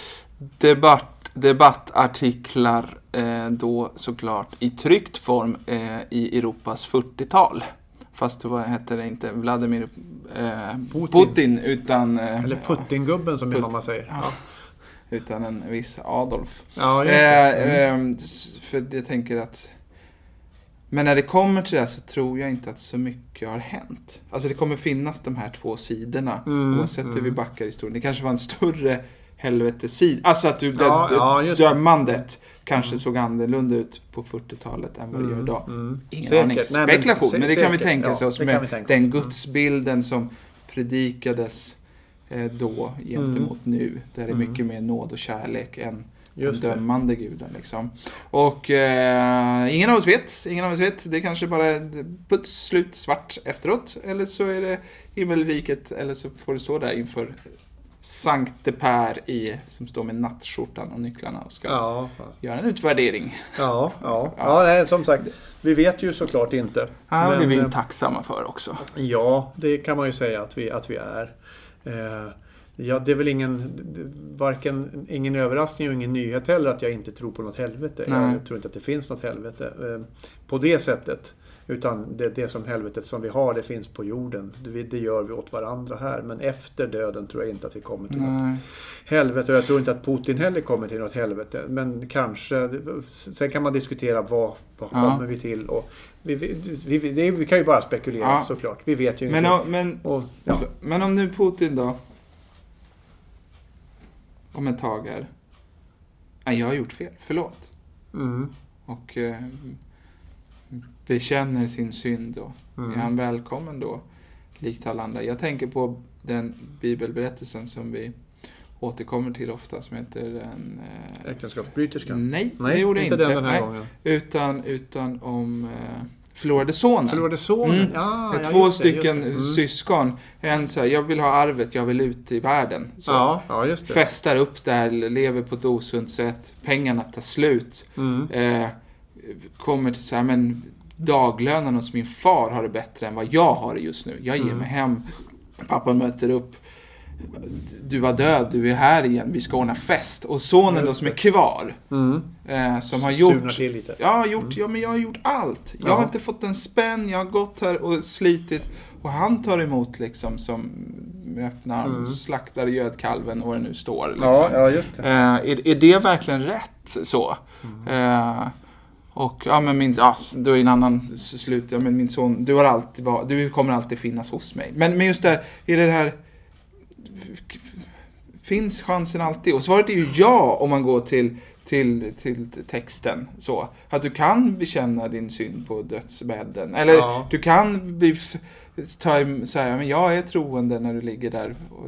debatt, debattartiklar eh, då såklart i tryckt form eh, i Europas fyrtiotal. Fast vad hette det inte Vladimir eh, Putin. Putin utan... Eh, eller Putin-gubben som min mamma säger. Ja. Utan en viss Adolf. Ja, just det. Mm. Eh, eh, för jag tänker att... Men när det kommer till det här så tror jag inte att så mycket har hänt. Alltså det kommer finnas de här två sidorna. Mm, oavsett mm. hur vi backar i historien. Det kanske var en större helvetessid. Alltså att du, Ja, dö, ja, just det. dömandet kanske Mm. såg annorlunda ut på fyrtiotalet än vad det gör idag. Mm. Ingen Säkert. aning. Nej, men Spekulation. sä- Men, det kan vi säkert. tänka Ja, sig oss det kan med vi tänka oss. den Mm. gudsbilden som predikades eh, då gentemot nu. Där det är Mm. mycket mer nåd och kärlek än Just den det. dömande guden liksom. Och eh, ingen av oss vet, ingen av oss vet. Det är kanske bara puts slut svart efteråt. Eller så är det himmelriket. Eller så får du stå där inför Sankte Per i, som står med nattskjortan och nycklarna och ska Ja, göra en utvärdering. ja, ja. ja nej, som sagt, vi vet ju såklart inte. Ja, det är vi ju eh, tacksamma för också. Ja, det kan man ju säga att vi, att vi är. Eh, Ja, det är väl ingen, varken, ingen överraskning och ingen nyhet heller att jag inte tror på något helvete. Jag, jag tror inte att det finns något helvete eh, på det sättet. Utan det, det som helvetet som vi har, det finns på jorden. Det, det gör vi åt varandra här. Men efter döden tror jag inte att vi kommer till Nej. något helvete. Och jag tror inte att Putin heller kommer till något helvete. Men kanske, sen kan man diskutera vad, vad ja. kommer vi till. Och vi, vi, vi, det, vi kan ju bara spekulera ja. såklart. Vi vet ju men, inte. Men, och, ja. men om nu Putin då, om ett tag är, jag har gjort fel, förlåt. Mm. Och eh, bekänner sin synd då. Mm. Är han välkommen då, likt alla andra? Jag tänker på den bibelberättelsen som vi återkommer till ofta, som heter en... Eh, Äktenskapsbryterskan? Nej, nej, det gjorde inte inte. Den, den här nej, gången. Utan, utan om eh, förlorade sonen. Förlorade sonen, mm. ja. Det är två stycken mm. syskon. En så här, jag vill ha arvet, jag vill ut i världen. Så ja, ja, just det. Festar upp där, lever på ett osunt sätt. Pengarna tar slut. Mm. Eh, kommer till så här, men... daglönen hos min far har det bättre än vad jag har det just nu. Jag ger mm. mig hem. Pappa möter upp. Du var död, du är här igen. Vi ska ordna fest. Och sonen då som är kvar. Mm. Eh, som har gjort... till lite. Jag har gjort, mm. ja, men jag har gjort allt. Jag ja. har inte fått en spänn. Jag har gått här och slitit. Och han tar emot liksom som med öppna arm. Mm. Slaktar gödkalven och det nu står. Liksom. Ja, ja, just det. Eh, är, är det verkligen rätt så? Mm. Eh, Och ja, men min, ja, då är en annan slut. Ja, men min son, du har alltid var, du kommer alltid finnas hos mig. Men, men just där, är det här, finns chansen alltid? Och svaret är ju ja om man går till, till, till texten. Så, att du kan bekänna din synd på dödsbädden. Eller ja. du kan bli, ta, säga, men jag är troende när du ligger där. Och,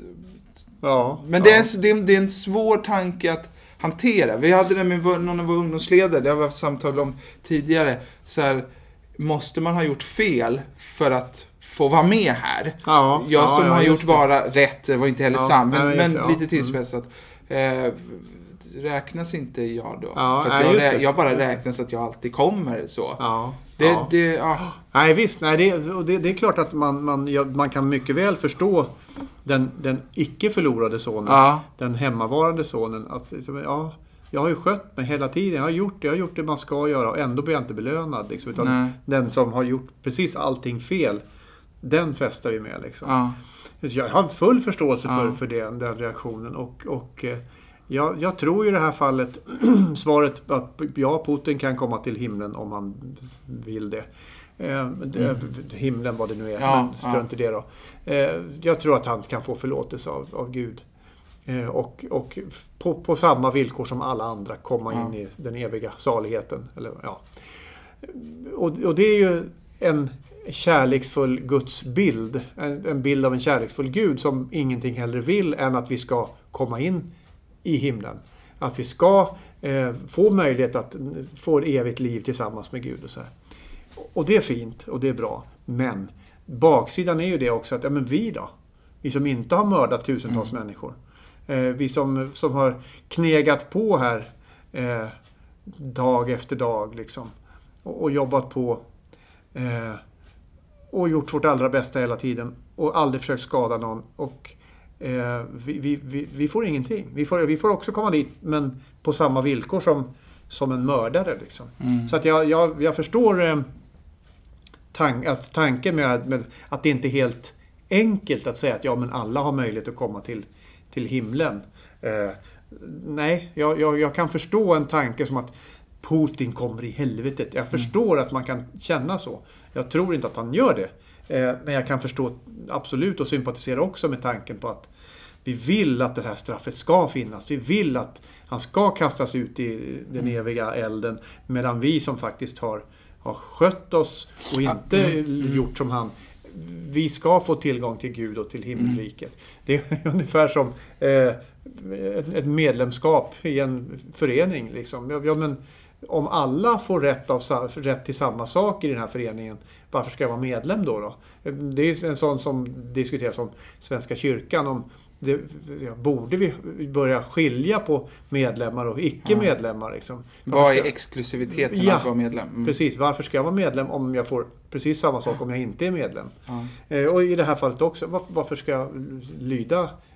ja, men det är, det, är, det är en svår tanke att hantera. Vi hade det med någon av våra ungdomsledare, det har vi haft samtal om tidigare. Så här, måste man ha gjort fel för att få vara med här? Ja, jag som ja, har ja, gjort bara rätt, det var inte heller ja, sant, men, ja, men ja. lite tillspetsat. Eh, räknas inte jag då? Ja, för att nej, jag, rä- jag bara räknas att jag alltid kommer så. Ja, det, ja. Det, ja. Nej visst, nej, det, det, det är klart att man, man, ja, man kan mycket väl förstå den, den icke förlorade sonen, ja. den hemmavarande sonen. Att, ja, jag har ju skött mig hela tiden, jag har gjort det, jag har gjort det man ska göra och ändå blir jag inte belönad. Liksom, utan nej. den som har gjort precis allting fel, den festar vi med. Liksom. Ja. Jag har full förståelse för, ja. för den, den reaktionen och, och jag, jag tror i det här fallet svaret att ja, Putin kan komma till himlen om han vill det. Eh, det mm. Himlen vad det nu är, ja, men strunt i ja. det då. Eh, jag tror att han kan få förlåtelse av, av Gud. Eh, och och på, på samma villkor som alla andra komma ja. in i den eviga saligheten. Eller, ja. och, och det är ju en kärleksfull Guds bild. En, en bild av en kärleksfull Gud som ingenting hellre vill än att vi ska komma in i himlen. Att vi ska eh, få möjlighet att få ett evigt liv tillsammans med Gud och så här. Och det är fint och det är bra. Men baksidan är ju det också att ja, men vi då? Vi som inte har mördat tusentals mm. människor. Eh, vi som, som har knegat på här eh, dag efter dag liksom. Och, och jobbat på eh, och gjort vårt allra bästa hela tiden. Och aldrig försökt skada någon. Och eh, vi, vi, vi, vi får ingenting. Vi får, vi får också komma dit men på samma villkor som, som en mördare liksom. Mm. Så att jag, jag, jag förstår eh, tank, att tanken med, med att det inte är helt enkelt att säga att ja, men alla har möjlighet att komma till, till himlen. Eh, nej, jag, jag, jag kan förstå en tanke som att Putin kommer i helvetet. Jag förstår mm. att man kan känna så. Jag tror inte att han gör det. Eh, men jag kan förstå absolut och sympatisera också med tanken på att vi vill att det här straffet ska finnas. Vi vill att han ska kastas ut i den eviga elden. Medan vi som faktiskt har, har skött oss och inte mm. gjort som han. Vi ska få tillgång till Gud och till himmelriket. Mm. Det är ungefär som eh, ett medlemskap i en förening. Liksom. Ja, ja, men om alla får rätt, av, rätt till samma sak i den här föreningen, varför ska jag vara medlem då? då? Det är en sån som diskuteras om Svenska kyrkan. Om det, ja, borde vi börja skilja på medlemmar och icke-medlemmar? Liksom? Vad är exklusiviteten ja, att vara medlem? Mm. Precis, varför ska jag vara medlem om jag får precis samma sak om jag inte är medlem? Ja. Eh, och i det här fallet också, varför, varför ska jag lyda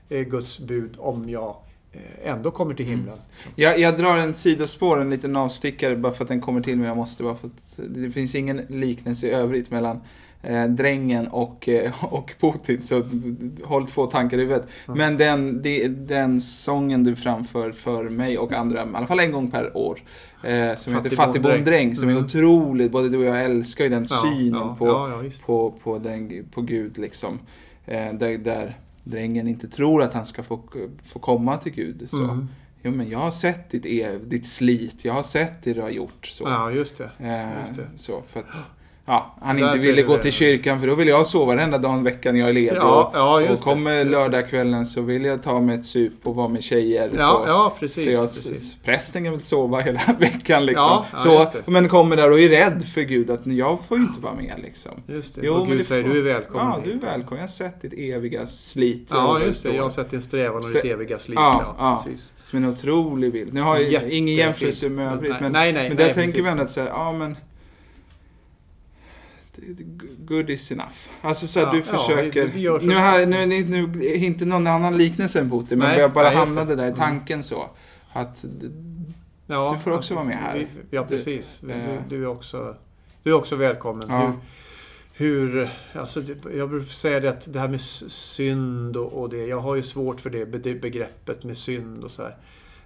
eh, Guds bud om jag eh, ändå kommer till himlen. Mm. Jag, jag drar en sidospår, en liten avstickare bara för att den kommer till mig. Jag måste bara för att det finns ingen liknelse i övrigt mellan eh, drängen och, eh, och Putin, så håll två tankar i huvudet. Mm. Men den, det, den sången du framför för mig och andra, i alla fall en gång per år, eh, som heter Fattigbondräng, som mm. är otroligt, både du och jag älskar ju den ja, synen ja, på, ja, ja, på, på, den, på Gud liksom. Eh, där, där drängen inte tror att han ska få, få komma till Gud. Så. Mm. Jo, men jag har sett ditt, ditt slit, jag har sett det du har gjort. Så. Ja, just det. Just det. Eh, så, för att ja, han inte ville gå till kyrkan, för då vill jag sova varenda dag en veckan jag är ledig. Ja, ja, just och kommer det, lördagskvällen så vill jag ta mig ett sup och vara med tjejer. Ja, så. ja precis, för jag, precis. Prästen vill sova hela veckan liksom. Ja, ja, så, men kommer där och är rädd för Gud att jag får ju inte vara med liksom. Just det, jo, och Gud säger får, du är välkommen. Ja, du är välkommen. Jag har sett ditt eviga slit. Ja, just det. Jag har sett din strävan och St- ditt eviga slit. Ja, ja, precis. Som en otrolig bild. Nu har jag ingen jämförelse med övrigt, men, nej, nej, men där nej, tänker vi ändå att säga, ja men good is enough. Alltså så att ja, du försöker ja, vi, vi så. Nu här nu, nu, nu inte någon annan liknelse än Putin, men jag bara nej, hamnade där i tanken så att ja, du får också vara med här. Vi, ja precis. Du, du, du är också du är också välkommen. Ja. Hur, hur alltså jag brukar säga det att det här med synd och, och det, jag har ju svårt för det, det begreppet med synd och så här.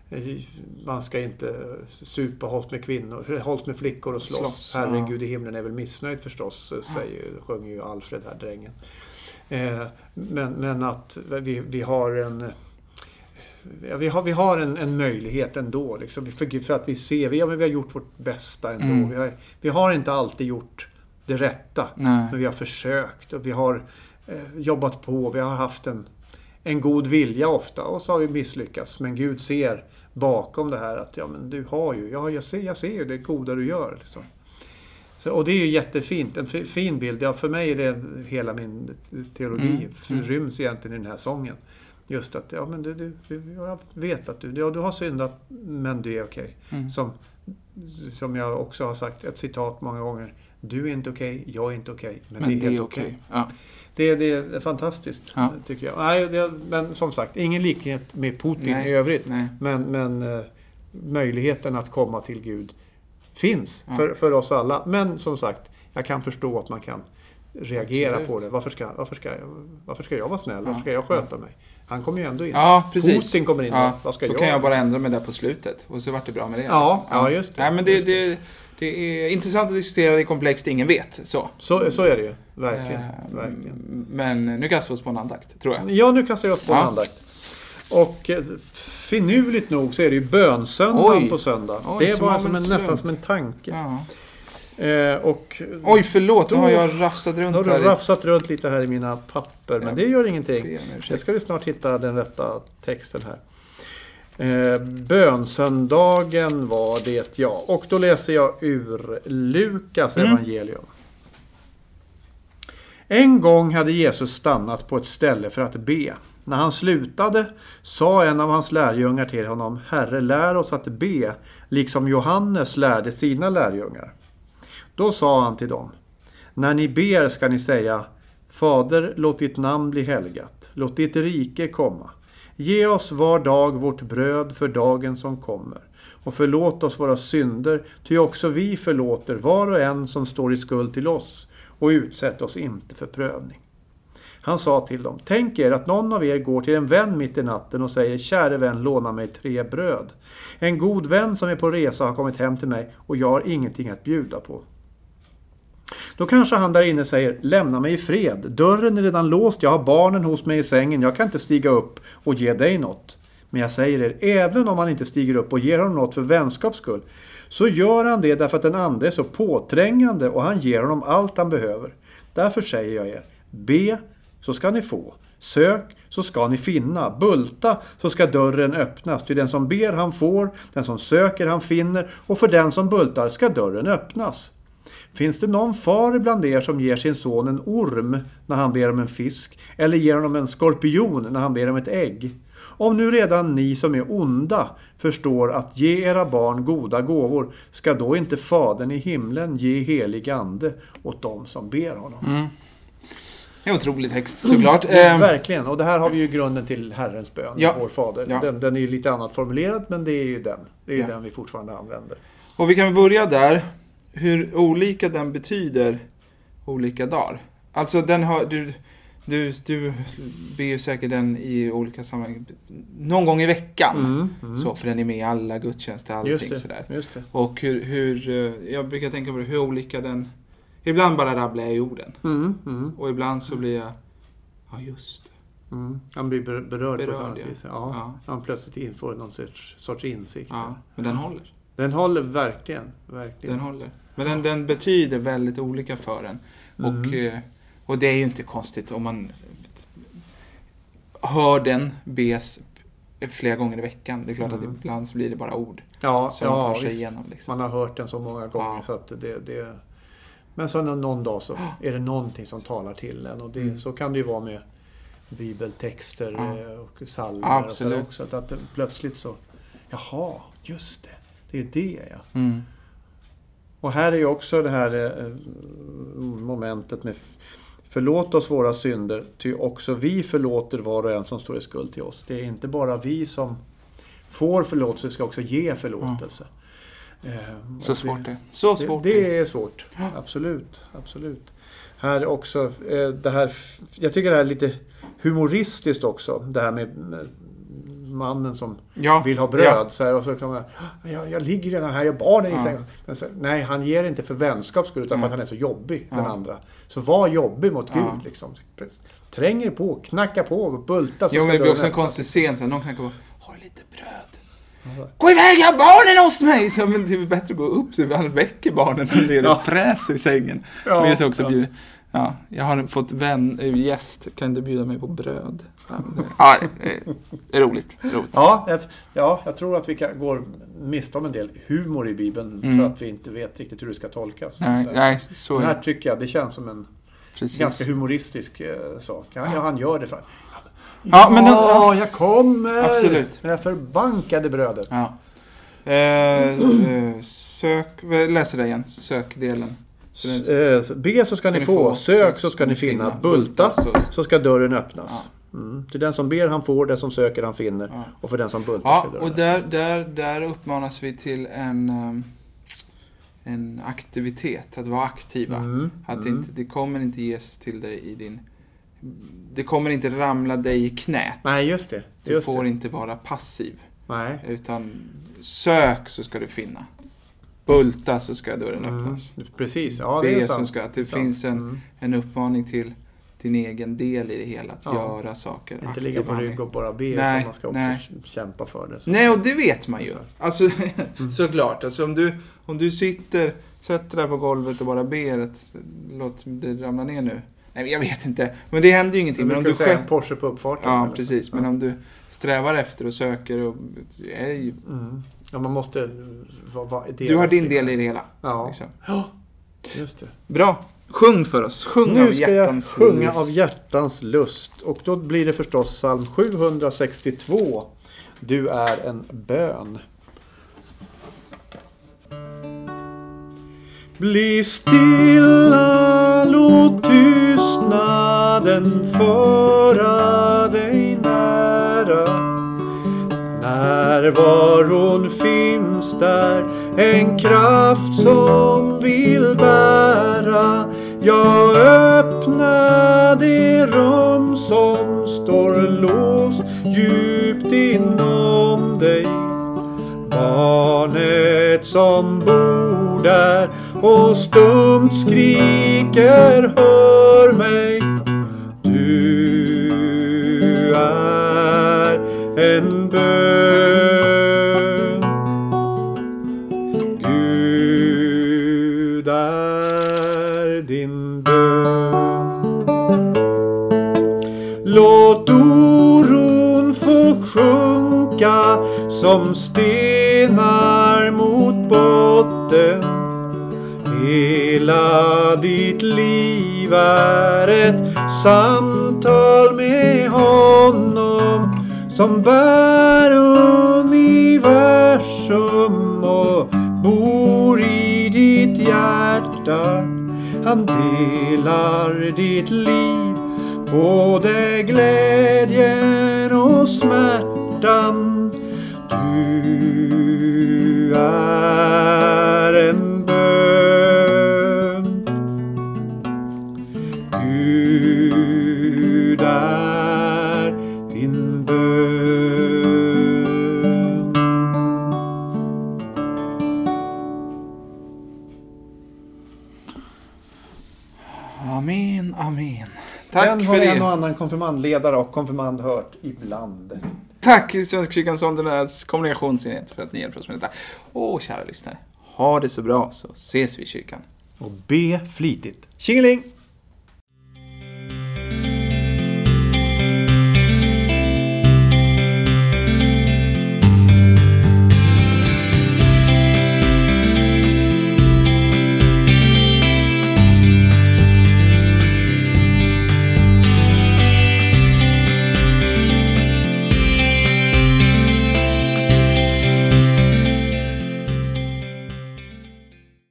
Man ska inte supa, hålls med kvinnor, hålls med flickor och slåss. slåss Herren ja. Gud i himlen är väl missnöjd förstås, säger, sjunger ju Alfred här, drängen. Eh, men, men att vi, vi har en ja, vi har, vi har en, en möjlighet ändå liksom, för, för att vi ser, vi har, vi har gjort vårt bästa ändå. Mm. Vi, har, vi har inte alltid gjort det rätta, nej. Men vi har försökt och vi har eh, jobbat på, vi har haft en, en god vilja ofta och så har vi misslyckats, men Gud ser bakom det här att ja men du har ju, ja jag ser, jag ser ju det goda du gör liksom. Så, och det är ju jättefint, en f- fin bild. Ja, för mig är det hela min teologi mm. ryms egentligen i den här sången. Just att ja men du, du, du jag vet att du, ja, du har syndat men du är okej. Okay. Mm. Som, som jag också har sagt ett citat många gånger. Du är inte okej, okay, jag är inte okej, okay, men, men det är helt okej. Okay. Ja. Det, det är fantastiskt, ja. Tycker jag. Nej, det, men som sagt, ingen likhet med Putin nej, i övrigt. Nej. Men, men uh, möjligheten att komma till Gud finns ja. för, för oss alla. Men som sagt, jag kan förstå att man kan reagera absolut. På det. Varför ska, varför, ska jag, varför ska jag vara snäll? Varför ska jag sköta mig? Han kommer ju ändå in. Ja, precis. Putin kommer in. Ja. Vad ska då jag? kan jag bara ändra mig där på slutet. Och så vart det bra med det. Ja, liksom. Ja just det. Nej, men det, just det. det Det är intressant att diskutera, det är komplext, ingen vet. Så, så, så är det ju, verkligen. Eh, verkligen. Men nu kastar vi oss på en andakt, tror jag. Ja, nu kastar vi oss på ja. en andakt. Och finurligt nog så är det ju bönsöndagen Oj. på söndag. Oj, det var som en, nästan som en tanke. Ja. Eh, och, Oj, förlåt, då har jag rafsat runt här. Då har du rafsat runt lite här i mina papper, men ja. det gör ingenting. Det ska vi snart hitta den rätta texten här. Eh, bönsöndagen var det, ja. Och då läser jag ur Lukas mm. evangelium. En gång hade Jesus stannat på ett ställe för att be. När han slutade sa en av hans lärjungar till honom: Herre, lär oss att be, liksom Johannes lärde sina lärjungar. Då sa han till dem: när ni ber ska ni säga: Fader, låt ditt namn bli helgat. Låt ditt rike komma. Ge oss var dag vårt bröd för dagen som kommer. Och förlåt oss våra synder, ty också vi förlåter var och en som står i skuld till oss. Och utsätt oss inte för prövning. Han sa till dem: tänk er att någon av er går till en vän mitt i natten och säger: käre vän, låna mig tre bröd. En god vän som är på resa har kommit hem till mig och jag har ingenting att bjuda på. Då kanske han där inne säger: lämna mig i fred. Dörren är redan låst, jag har barnen hos mig i sängen. Jag kan inte stiga upp och ge dig något. Men jag säger er, även om han inte stiger upp och ger honom något för vänskaps skull, så gör han det därför att den andra är så påträngande och han ger honom allt han behöver. Därför säger jag er, be så ska ni få. Sök så ska ni finna. Bulta så ska dörren öppnas. Ty den som ber han får, den som söker han finner, och för den som bultar ska dörren öppnas. Finns det någon far bland er som ger sin son en orm när han ber om en fisk, eller ger honom en skorpion när han ber om ett ägg? Om nu redan ni som är onda förstår att ge era barn goda gåvor, ska då inte Fadern i himlen ge helig ande åt dem som ber honom? Mm. Det är en otrolig text såklart. Mm, verkligen, och det här har vi ju grunden till Herrens bön, ja. vår fader. Ja. Den, den är ju lite annat formulerad, men det är ju den. Det är ju ja. den vi fortfarande använder. Och vi kan börja där. Hur olika den betyder olika dagar. Alltså den har... Du, du, du ber ju säkert den i olika sammanhang. Någon gång i veckan. Mm, mm. Så, för den är med i alla gudstjänster, allting just det, sådär. Just det. Och hur, hur... Jag brukar tänka på det, hur olika den... Ibland bara rabblar jag i orden. Mm, mm. Och ibland så blir jag... Ja, just det. Mm. Han blir berörd, berörd på ett annat ja. vis. Ja. Ja. Han plötsligt får någon sorts, sorts insikt. Ja, men den håller. Den håller verkligen. verkligen. Den håller. Men den, den betyder väldigt olika för en. Och, mm. och det är ju inte konstigt om man hör den bes flera gånger i veckan. Det är klart mm. att ibland så blir det bara ord. Ja, som ja, man tar sig visst. igenom. Liksom. Man har hört den så många gånger ja. så att det... det Men så någon dag så är det någonting som talar till en. Och det, mm. så kan det ju vara med bibeltexter ja. och psalmer. Ja, och så också. Att, att plötsligt så, jaha, just det. Det är det, ja. Mm. Och här är ju också det här eh, momentet med förlåt oss våra synder. Ty också vi förlåter var och en som står i skuld till oss. Det är inte bara vi som får förlåtelse, vi ska också ge förlåtelse. Mm. Eh, så svårt det. Så svårt det, det är svårt. Absolut, absolut. Här också eh, det här, jag tycker det här är lite humoristiskt också, det här med, med mannen som ja, vill ha bröd ja. så här, och så kan man, jag, jag ligger redan här, jag barnen i ja. sängen. Men så, nej, han ger inte för vänskaps skull utan mm. för att han är så jobbig ja. den andra. Så var jobbig mot ja. Gud liksom. Tränger på, knacka på, bulta så jo, ska men det blir också en konstig scen så här, någon knackar på, har lite bröd. Gå iväg, jag har barnen hos mig! Så, men det är bättre att gå upp så han väcker barnen än det är ja. fräs i sängen. Ja, men jag, också ja. bjuda, ja, jag har fått vän, gäst, kan du bjuda mig på bröd? Ja, det är roligt. roligt. Ja, jag, ja, jag tror att vi kan, går miste om en del humor i Bibeln mm. för att vi inte vet riktigt hur det ska tolkas. Nej, nej, så men här tycker jag, det känns som en Precis. ganska humoristisk eh, sak. Ja, ja, han gör det för Ja, ja, men ja, jag kommer! Absolut. Med det förbankade brödet. Ja. Eh, sök, läser det igen. Sökdelen. S- eh, be så ska, ska ni få. få. Sök så ska ni finna. Bulta så, så ska dörren öppnas. Ja. Mm. Till den som ber han får, den som söker han finner. Ja. Och för den som bultar ja, ska dörren och där, där, där uppmanas vi till en... Um, en aktivitet. Att vara aktiva. Mm. Att mm. Inte, det kommer inte ges till dig i din... Det kommer inte ramla dig i knät. Nej, just det. Just du får det. inte vara passiv. Nej. Utan sök så ska du finna. Bulta så ska dörren mm. öppnas. Precis, ja det är sant. Ska, att det, det finns en, mm. en uppmaning till din egen del i det hela. Att ja. göra saker. Inte ligga på rygg och bara be. Nej, utan man ska också nej. kämpa för det. Så. Nej, och det vet man ju. Alltså, mm. såklart. Alltså, om, du, om du sitter, sätter där på golvet och bara ber att låt det ramla ner nu. Nej, jag vet inte. Men det händer ju ingenting. Men om du säga en Porsche på uppfarten. Ja, precis. Men ja. om du strävar efter och söker och är ju... mm. Ja, man måste va, va, du har din del i det hela. Ja. Liksom. Ja. Just det. Bra. Sjung för oss. Sjung nu av hjärtans ska jag sjunga lust. av hjärtans lust. Och då blir det förstås psalm sjuhundrasextiotvå. Du är en bön. Bli stilla, låt tystnaden föra dig nära. Närvaron finns där, en kraft som vill bära. Jag öppnar det rum som står låst djupt inom dig. Barnet som bor där och stumt skriker, hör mig. Du är en bön. Gud är din bön. Låt oron få sjunka som stenar mot botten. Hela ditt liv är ett samtal med honom som bär universum och bor i ditt hjärta. Han delar ditt liv både glädjen och smärtan. Du är en bön. Gud är din bön. Amen, amen. Tack Den för har det. en och annan konfirmandledare och konfirmand hört ibland. Tack i Svenska kyrkans Sondernads kommunikationsenhet för att ni hjälper oss med detta. Och kära lyssnare, ha det så bra så ses vi i kyrkan. Och be flitigt. Tjingeling!